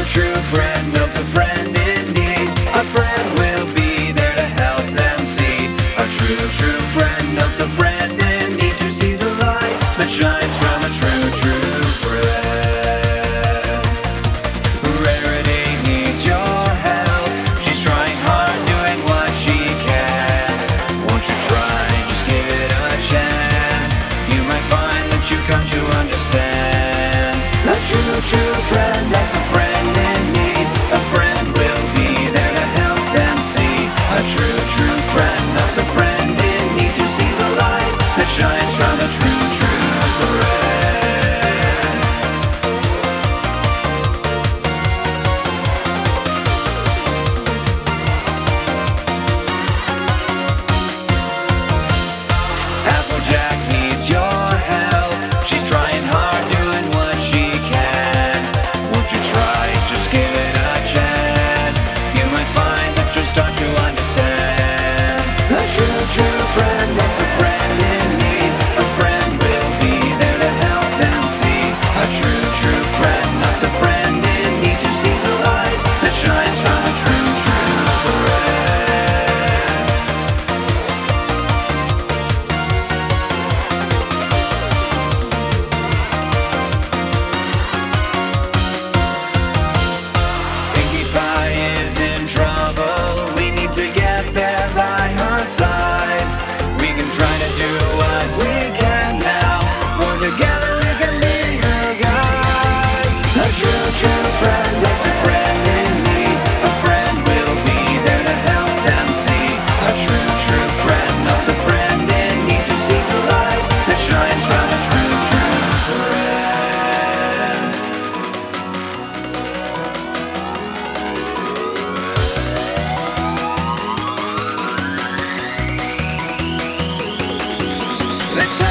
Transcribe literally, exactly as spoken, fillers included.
true friend helps a friend in need. A friend will be there to help them see. A true, true friend helps a friend in need to see the light that shines from a true, true friend. Rarity needs your help. She's trying hard, doing what she can. Won't you try, just give it a chance. You might find that you come to understand. A true, true friend that's a friend in need. A friend will be there to help them see. A true, true friend helps a friend in need to see the light that shines from a true, true friend. Applejack needs your help. She's trying hard, doing what she can. Won't you try, just give it a chance. You might find that you'll start to understand. A true, true friend that's a friend in need. A friend will be there to help them see. A true, true friend that's a friend in need to see the light that shines from a true, true friend. Pinkie Pie is in trouble. We need to get there by her side. We can try to do what we can now. Work together, we can be her guide. A true, true friend that's a friend in need. A friend will be there to help them see. A true, true friend that's a friend in need to see the light that shines from a true, true friend. Let's